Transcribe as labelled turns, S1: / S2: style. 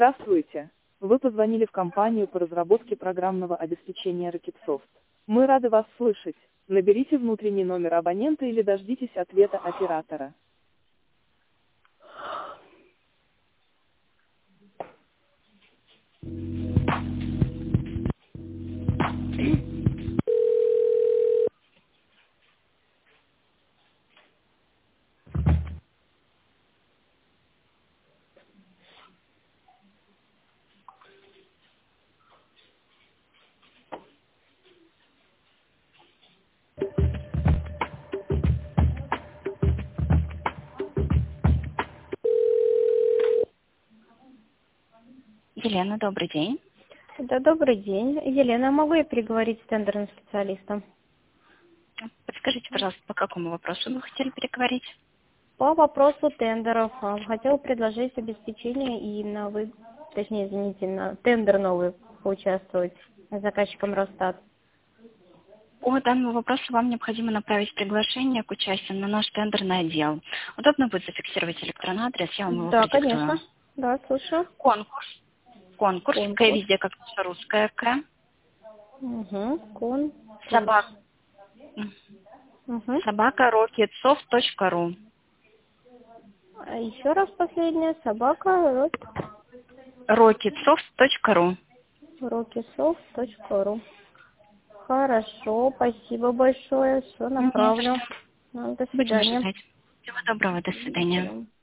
S1: Здравствуйте! Вы позвонили в компанию по разработке программного обеспечения Rocketsoft. Мы рады вас слышать. Наберите внутренний номер абонента или дождитесь ответа оператора.
S2: Елена, добрый день.
S3: Да, добрый день. Елена, могу я переговорить с тендерным специалистом?
S2: Подскажите, пожалуйста, по какому вопросу вы хотели переговорить?
S3: По вопросу тендеров. Хотела предложить обеспечение и на тендер новый поучаствовать с заказчиком Росстат.
S2: По данному вопросу вам необходимо направить приглашение к участию на наш тендерный отдел. Удобно будет зафиксировать электронный адрес, я вам его
S3: Да,
S2: продиктую.
S3: конечно. Да, слушаю.
S2: Конкурс. Конкурс. К
S3: Конкурс.
S2: везде как русская К.
S3: Угу. Конкурс.
S2: Собака.
S3: Угу.
S2: Собака rocketsoft.ru.
S3: А еще раз последняя. Собака.
S2: rocketsoft.ru.
S3: Rocketsoft.ru. Хорошо, спасибо большое. Все направлю. До
S2: Будем
S3: свидания.
S2: ожидать. Всего доброго, до свидания.